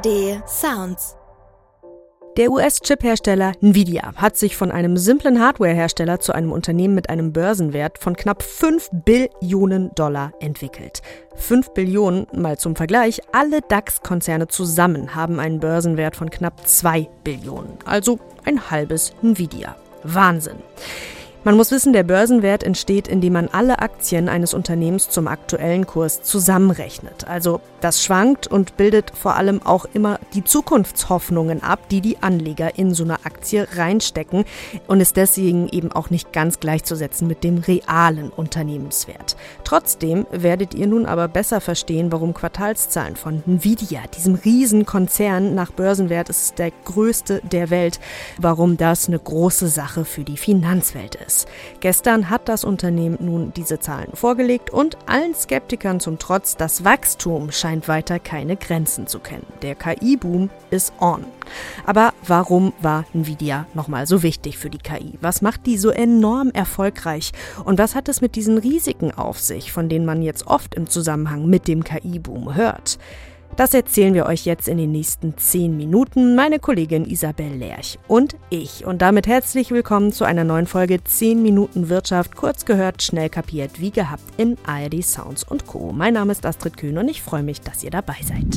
ARD Sounds. Der US-Chip-Hersteller Nvidia hat sich von einem simplen Hardware-Hersteller zu einem Unternehmen mit einem Börsenwert von knapp 5 Billionen Dollar entwickelt. 5 Billionen, mal zum Vergleich, alle DAX-Konzerne zusammen haben einen Börsenwert von knapp 2 Billionen, also ein halbes Nvidia. Wahnsinn! Man muss wissen, der Börsenwert entsteht, indem man alle Aktien eines Unternehmens zum aktuellen Kurs zusammenrechnet. Also das schwankt und bildet vor allem auch immer die Zukunftshoffnungen ab, die die Anleger in so eine Aktie reinstecken und ist deswegen eben auch nicht ganz gleichzusetzen mit dem realen Unternehmenswert. Trotzdem werdet ihr nun aber besser verstehen, warum Quartalszahlen von Nvidia, diesem Riesenkonzern nach Börsenwert, ist der größte der Welt, warum das eine große Sache für die Finanzwelt ist. Gestern hat das Unternehmen nun diese Zahlen vorgelegt und allen Skeptikern zum Trotz, das Wachstum scheint weiter keine Grenzen zu kennen. Der KI-Boom ist on. Aber warum war Nvidia nochmal so wichtig für die KI? Was macht die so enorm erfolgreich? Und was hat es mit diesen Risiken auf sich, von denen man jetzt oft im Zusammenhang mit dem KI-Boom hört? Das erzählen wir euch jetzt in den nächsten 10 Minuten, meine Kollegin Isabel Lerch und ich. Und damit herzlich willkommen zu einer neuen Folge 10 Minuten Wirtschaft, kurz gehört, schnell kapiert, wie gehabt in ARD Sounds und Co. Mein Name ist Astrid Kühn und ich freue mich, dass ihr dabei seid.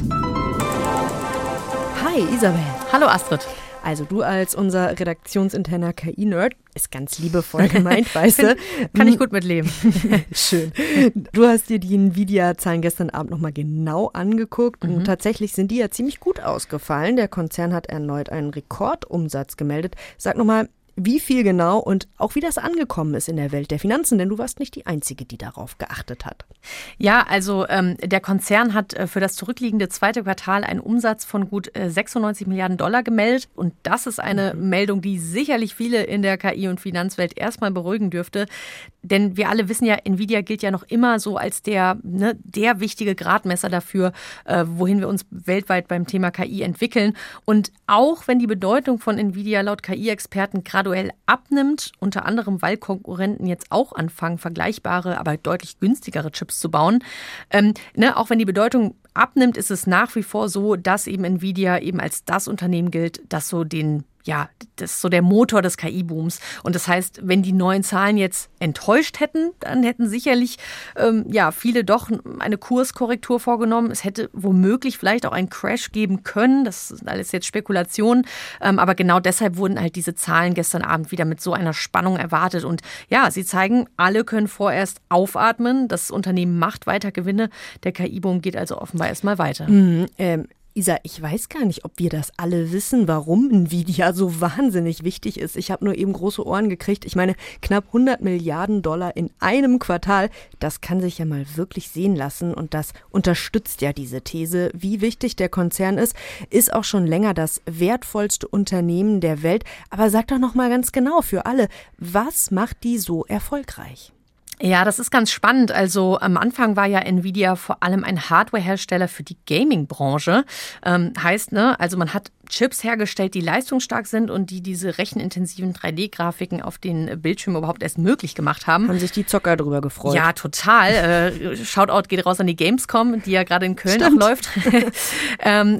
Hi Isabel. Hallo Astrid. Also du als unser redaktionsinterner KI-Nerd, ist ganz liebevoll gemeint, weißt du. Kann ich gut mitleben. Schön. Du hast dir die Nvidia-Zahlen gestern Abend nochmal genau angeguckt und tatsächlich sind die ja ziemlich gut ausgefallen. Der Konzern hat erneut einen Rekordumsatz gemeldet. Sag nochmal, wie viel genau und auch wie das angekommen ist in der Welt der Finanzen, denn du warst nicht die Einzige, die darauf geachtet hat. Ja, also der Konzern hat für das zurückliegende zweite Quartal einen Umsatz von gut 96 Milliarden Dollar gemeldet und das ist eine Meldung, die sicherlich viele in der KI- und Finanzwelt erstmal beruhigen dürfte, denn wir alle wissen ja, Nvidia gilt ja noch immer so als der wichtige Gradmesser dafür, wohin wir uns weltweit beim Thema KI entwickeln und auch wenn die Bedeutung von Nvidia laut KI-Experten graduell abnimmt, unter anderem, weil Konkurrenten jetzt auch anfangen, vergleichbare, aber deutlich günstigere Chips zu bauen. Auch wenn die Bedeutung abnimmt, ist es nach wie vor so, dass eben Nvidia eben als das Unternehmen gilt, das so das ist so der Motor des KI-Booms. Und das heißt, wenn die neuen Zahlen jetzt enttäuscht hätten, dann hätten sicherlich viele doch eine Kurskorrektur vorgenommen. Es hätte womöglich vielleicht auch einen Crash geben können. Das sind alles jetzt Spekulationen. Aber genau deshalb wurden halt diese Zahlen gestern Abend wieder mit so einer Spannung erwartet. Und ja, sie zeigen, alle können vorerst aufatmen. Das Unternehmen macht weiter Gewinne. Der KI-Boom geht also offenbar erstmal weiter. Isa, ich weiß gar nicht, ob wir das alle wissen, warum Nvidia so wahnsinnig wichtig ist. Ich habe nur eben große Ohren gekriegt. Ich meine, knapp 100 Milliarden Dollar in einem Quartal, das kann sich ja mal wirklich sehen lassen und das unterstützt ja diese These. Wie wichtig der Konzern ist auch schon länger das wertvollste Unternehmen der Welt. Aber sag doch noch mal ganz genau für alle, was macht die so erfolgreich? Ja, das ist ganz spannend. Also am Anfang war ja Nvidia vor allem ein Hardware-Hersteller für die Gaming-Branche. Also man hat Chips hergestellt, die leistungsstark sind und die diese rechenintensiven 3D-Grafiken auf den Bildschirmen überhaupt erst möglich gemacht haben. Haben sich die Zocker drüber gefreut. Ja, total. Shoutout geht raus an die Gamescom, die ja gerade in Köln auch läuft. Und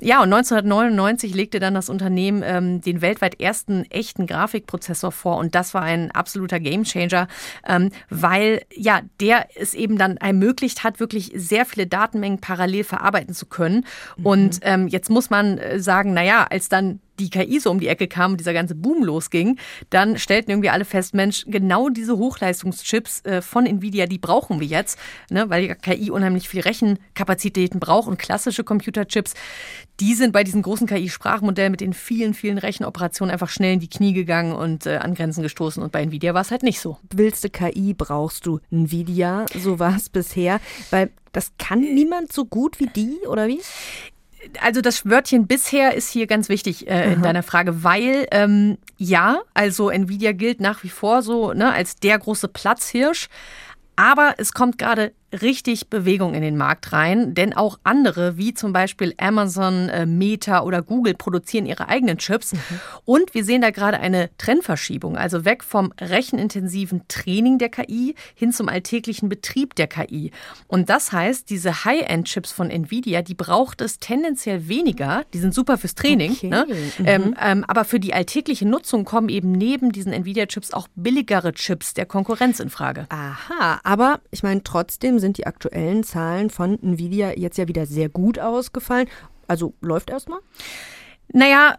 1999 legte dann das Unternehmen den weltweit ersten echten Grafikprozessor vor und das war ein absoluter Gamechanger, weil der es eben dann ermöglicht hat, wirklich sehr viele Datenmengen parallel verarbeiten zu können. Und jetzt muss man sagen, als dann die KI so um die Ecke kam und dieser ganze Boom losging, dann stellten irgendwie alle fest, Mensch, genau diese Hochleistungschips von Nvidia, die brauchen wir jetzt, weil die KI unheimlich viel Rechenkapazitäten braucht und klassische Computerchips, die sind bei diesen großen KI-Sprachmodellen mit den vielen, vielen Rechenoperationen einfach schnell in die Knie gegangen und an Grenzen gestoßen und bei Nvidia war es halt nicht so. Willst du KI, brauchst du Nvidia, so war es bisher, weil das kann niemand so gut wie die, oder wie? Also das Wörtchen bisher ist hier ganz wichtig in deiner Frage, weil also Nvidia gilt nach wie vor so als der große Platzhirsch, aber es kommt gerade richtig Bewegung in den Markt rein, denn auch andere, wie zum Beispiel Amazon, Meta oder Google, produzieren ihre eigenen Chips. Und wir sehen da gerade eine Trendverschiebung, also weg vom rechenintensiven Training der KI hin zum alltäglichen Betrieb der KI. Und das heißt, diese High-End-Chips von Nvidia, die braucht es tendenziell weniger. Die sind super fürs Training, okay. Ne? Aber für die alltägliche Nutzung kommen eben neben diesen Nvidia-Chips auch billigere Chips der Konkurrenz in Frage. Aha, aber ich meine, trotzdem sind die aktuellen Zahlen von Nvidia jetzt ja wieder sehr gut ausgefallen. Also läuft erstmal? Naja,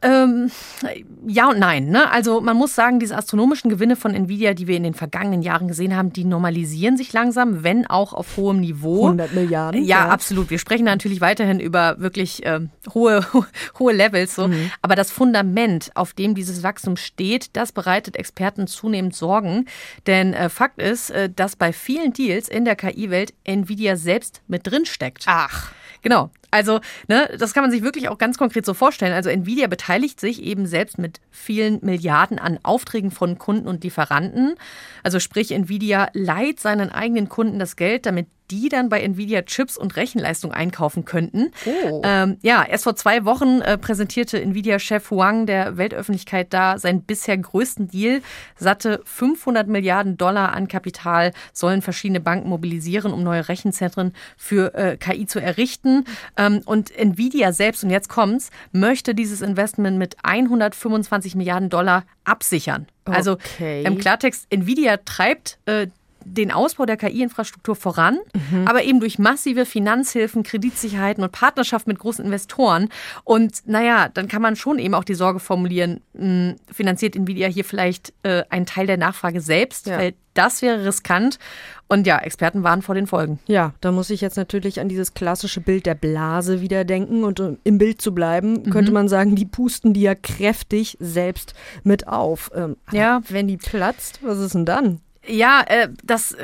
ja und nein. Ne? Also man muss sagen, diese astronomischen Gewinne von Nvidia, die wir in den vergangenen Jahren gesehen haben, die normalisieren sich langsam, wenn auch auf hohem Niveau. 100 Milliarden. Ja, absolut. Wir sprechen natürlich weiterhin über wirklich hohe Levels. So. Aber das Fundament, auf dem dieses Wachstum steht, das bereitet Experten zunehmend Sorgen. Denn Fakt ist, dass bei vielen Deals in der KI-Welt Nvidia selbst mit drin steckt. Ach. Genau. Also, ne, das kann man sich wirklich auch ganz konkret so vorstellen. Also Nvidia beteiligt sich eben selbst mit vielen Milliarden an Aufträgen von Kunden und Lieferanten. Also sprich, Nvidia leiht seinen eigenen Kunden das Geld, damit die dann bei Nvidia Chips und Rechenleistung einkaufen könnten. Oh. Erst vor 2 Wochen präsentierte Nvidia-Chef Huang der Weltöffentlichkeit da seinen bisher größten Deal. Satte $500 Milliarden an Kapital sollen verschiedene Banken mobilisieren, um neue Rechenzentren für KI zu errichten. Und Nvidia selbst, und jetzt kommt's, möchte dieses Investment mit $125 Milliarden absichern. Also im Klartext, Nvidia treibt den Ausbau der KI-Infrastruktur voran, aber eben durch massive Finanzhilfen, Kreditsicherheiten und Partnerschaft mit großen Investoren. Und naja, dann kann man schon eben auch die Sorge formulieren, finanziert Nvidia hier vielleicht einen Teil der Nachfrage selbst, weil das wäre riskant. Und ja, Experten warnen vor den Folgen. Ja, da muss ich jetzt natürlich an dieses klassische Bild der Blase wieder denken. Und um im Bild zu bleiben, könnte man sagen, die pusten die ja kräftig selbst mit auf. Wenn die platzt, was ist denn dann? Ja, das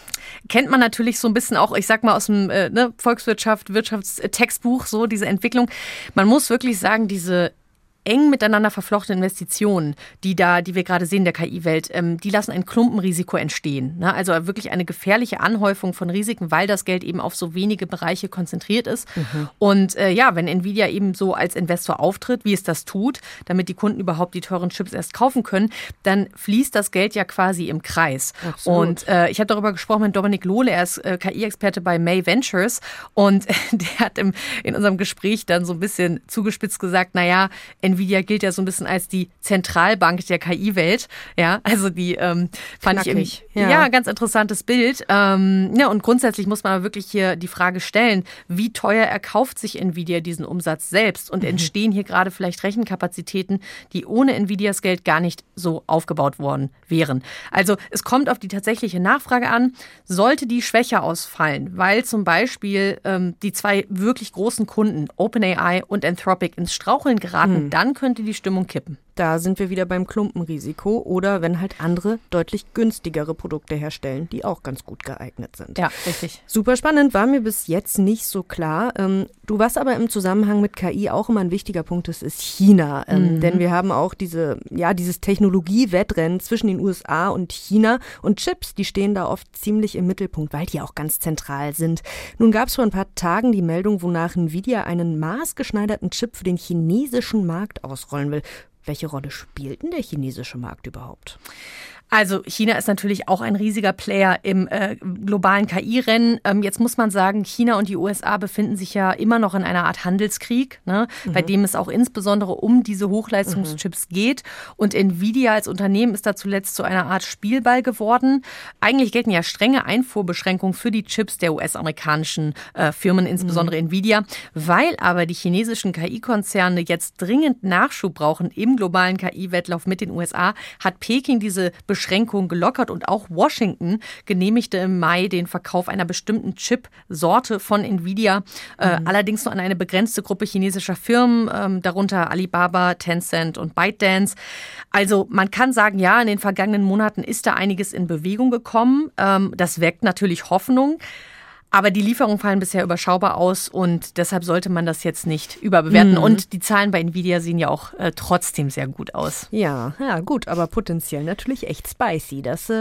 kennt man natürlich so ein bisschen auch, ich sag mal, aus dem Volkswirtschaft, Wirtschaftstextbuch, so diese Entwicklung. Man muss wirklich sagen, diese eng miteinander verflochtene Investitionen, die wir gerade sehen in der KI-Welt, die lassen ein Klumpenrisiko entstehen. Ne? Also wirklich eine gefährliche Anhäufung von Risiken, weil das Geld eben auf so wenige Bereiche konzentriert ist. Und wenn Nvidia eben so als Investor auftritt, wie es das tut, damit die Kunden überhaupt die teuren Chips erst kaufen können, dann fließt das Geld ja quasi im Kreis. Absolut. Und ich habe darüber gesprochen mit Dominik Lohle, er ist KI-Experte bei May Ventures, und der hat in unserem Gespräch dann so ein bisschen zugespitzt gesagt, naja, Nvidia gilt ja so ein bisschen als die Zentralbank der KI-Welt. Ja, also die fand ich ganz interessantes Bild. Und grundsätzlich muss man aber wirklich hier die Frage stellen, wie teuer erkauft sich Nvidia diesen Umsatz selbst? Und entstehen hier gerade vielleicht Rechenkapazitäten, die ohne Nvidias Geld gar nicht so aufgebaut worden wären? Also es kommt auf die tatsächliche Nachfrage an. Sollte die schwächer ausfallen, weil zum Beispiel die 2 wirklich großen Kunden, OpenAI und Anthropic, ins Straucheln geraten, dann könnte die Stimmung kippen. Da sind wir wieder beim Klumpenrisiko oder wenn halt andere deutlich günstigere Produkte herstellen, die auch ganz gut geeignet sind. Ja, richtig. Super spannend, war mir bis jetzt nicht so klar. Was aber im Zusammenhang mit KI auch immer ein wichtiger Punkt ist China. Denn wir haben auch dieses Technologiewettrennen zwischen den USA und China. Und Chips, die stehen da oft ziemlich im Mittelpunkt, weil die auch ganz zentral sind. Nun gab es vor ein paar Tagen die Meldung, wonach Nvidia einen maßgeschneiderten Chip für den chinesischen Markt ausrollen will. Welche Rolle spielt denn der chinesische Markt überhaupt? Also China ist natürlich auch ein riesiger Player im globalen KI-Rennen. Jetzt muss man sagen, China und die USA befinden sich ja immer noch in einer Art Handelskrieg, ne, bei dem es auch insbesondere um diese Hochleistungschips geht. Und Nvidia als Unternehmen ist da zuletzt zu einer Art Spielball geworden. Eigentlich gelten ja strenge Einfuhrbeschränkungen für die Chips der US-amerikanischen Firmen, insbesondere Nvidia. Weil aber die chinesischen KI-Konzerne jetzt dringend Nachschub brauchen im globalen KI-Wettlauf mit den USA, hat Peking diese Beschränkungen gelockert und auch Washington genehmigte im Mai den Verkauf einer bestimmten Chip-Sorte von Nvidia, allerdings nur an eine begrenzte Gruppe chinesischer Firmen, darunter Alibaba, Tencent und ByteDance. Also man kann sagen, ja, in den vergangenen Monaten ist da einiges in Bewegung gekommen. Das weckt natürlich Hoffnung. Aber die Lieferungen fallen bisher überschaubar aus und deshalb sollte man das jetzt nicht überbewerten. Und die Zahlen bei Nvidia sehen ja auch trotzdem sehr gut aus. Ja, gut, aber potenziell natürlich echt spicy. Das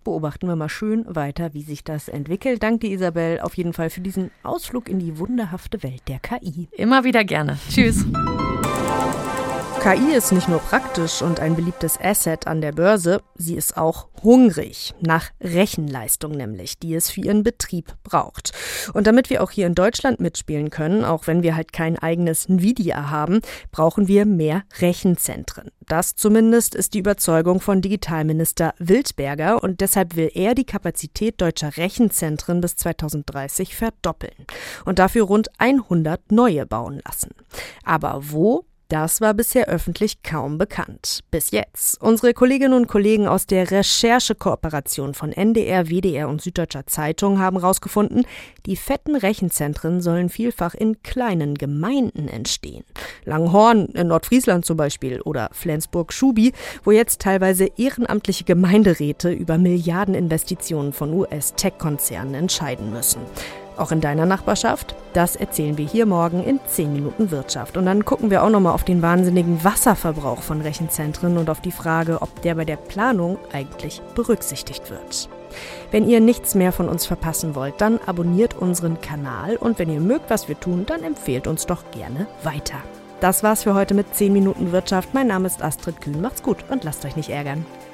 beobachten wir mal schön weiter, wie sich das entwickelt. Danke dir, Isabel, auf jeden Fall für diesen Ausflug in die wunderhafte Welt der KI. Immer wieder gerne. Tschüss. KI ist nicht nur praktisch und ein beliebtes Asset an der Börse, sie ist auch hungrig, nach Rechenleistung nämlich, die es für ihren Betrieb braucht. Und damit wir auch hier in Deutschland mitspielen können, auch wenn wir halt kein eigenes Nvidia haben, brauchen wir mehr Rechenzentren. Das zumindest ist die Überzeugung von Digitalminister Wildberger und deshalb will er die Kapazität deutscher Rechenzentren bis 2030 verdoppeln und dafür rund 100 neue bauen lassen. Aber wo? Das war bisher öffentlich kaum bekannt. Bis jetzt. Unsere Kolleginnen und Kollegen aus der Recherchekooperation von NDR, WDR und Süddeutscher Zeitung haben herausgefunden, die fetten Rechenzentren sollen vielfach in kleinen Gemeinden entstehen. Langhorn in Nordfriesland zum Beispiel oder Flensburg-Schubi, wo jetzt teilweise ehrenamtliche Gemeinderäte über Milliardeninvestitionen von US-Tech-Konzernen entscheiden müssen. Auch in deiner Nachbarschaft? Das erzählen wir hier morgen in 10 Minuten Wirtschaft. Und dann gucken wir auch nochmal auf den wahnsinnigen Wasserverbrauch von Rechenzentren und auf die Frage, ob der bei der Planung eigentlich berücksichtigt wird. Wenn ihr nichts mehr von uns verpassen wollt, dann abonniert unseren Kanal und wenn ihr mögt, was wir tun, dann empfehlt uns doch gerne weiter. Das war's für heute mit 10 Minuten Wirtschaft. Mein Name ist Astrid Kühn. Macht's gut und lasst euch nicht ärgern.